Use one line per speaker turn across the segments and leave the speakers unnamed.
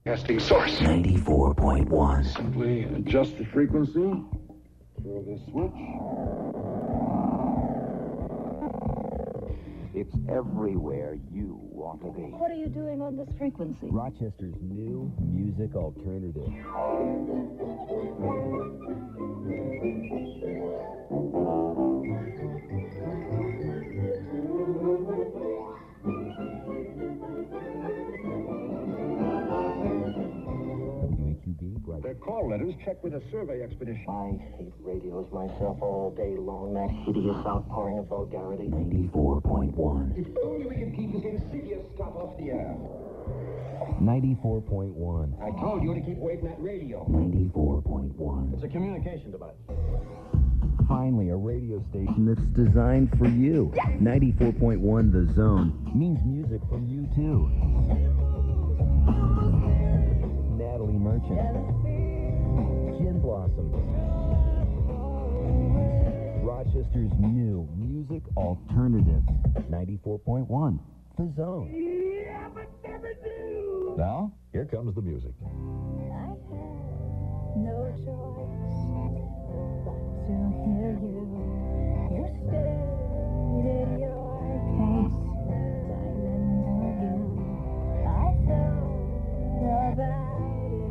Casting source.
94.1.
Simply adjust the frequency. Throw this switch.
It's everywhere you want to be.
What are you doing on this frequency?
Rochester's new music alternative.
Their call letters checked with a survey expedition.
I hate radios myself all day long. That hideous outpouring of vulgarity.
94.1.
If only we could keep this insidious stuff off the air.
94.1.
I told you to keep away from that radio.
94.1.
It's a communication device.
Finally, a radio station that's designed for you. 94.1 The Zone means music from you, too. Natalie Merchant. Gin Blossom. Rochester's new music alternative. 94.1 The Zone.
Yeah, but never do.
Now, here comes the music.
I had no choice but to hear you. You stated your case time and again. I thought about it.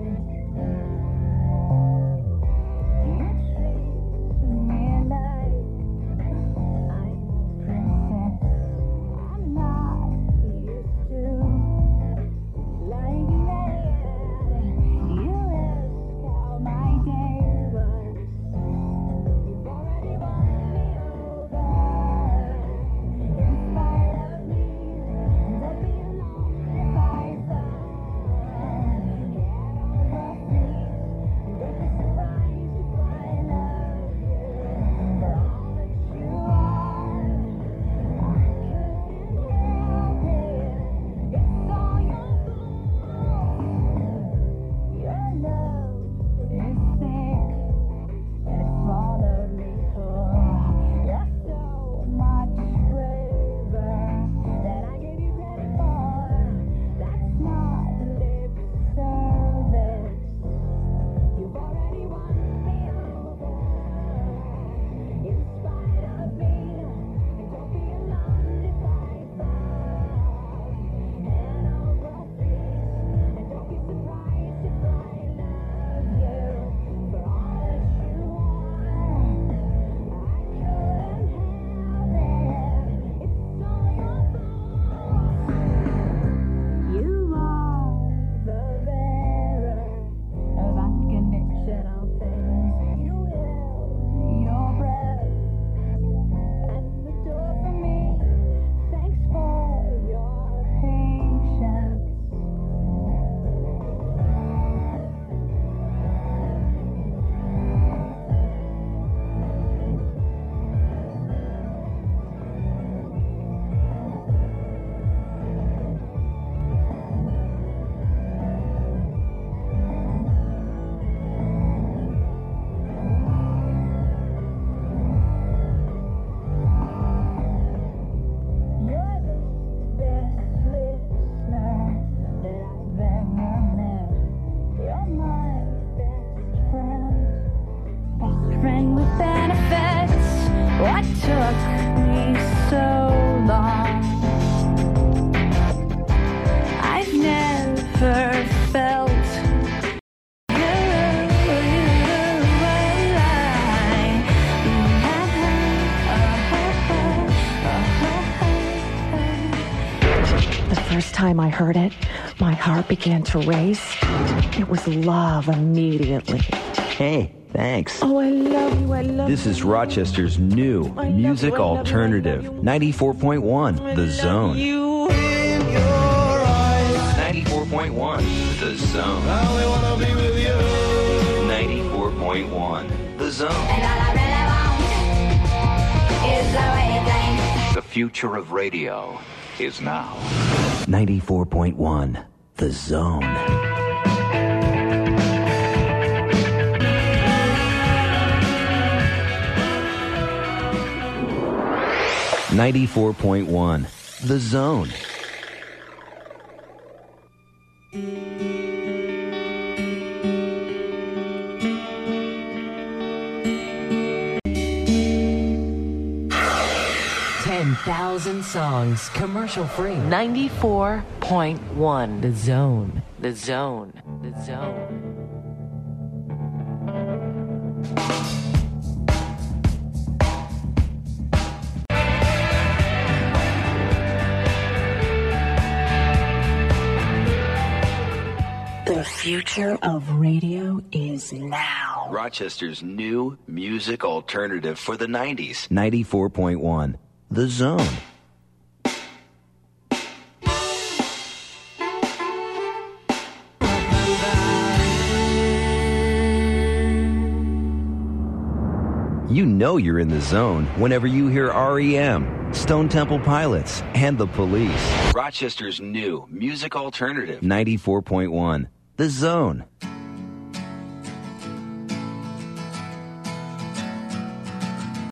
You treat me like I'm a princess. I'm not used to like that. You ask how my day was. You've already won me over. In spite of me, don't be alone if I fall. What took me so long? I've never felt
The first time I heard it, my heart began to race. It was love immediately.
Hey, thanks.
Oh, I love you, I love you.
This is Rochester's new music alternative. 94.1 The Zone. 94.1 The Zone. 94.1 The Zone. The future of radio is now. 94.1 The Zone. 94.1 The Zone.
1,000 songs, commercial free. 94.1. The Zone. The Zone. The Zone.
The future of radio is now.
Rochester's new music alternative for the 90s.
94.1. The Zone. You know you're in the zone whenever you hear REM, Stone Temple Pilots, and The Police.
Rochester's new music alternative.
94.1. The Zone.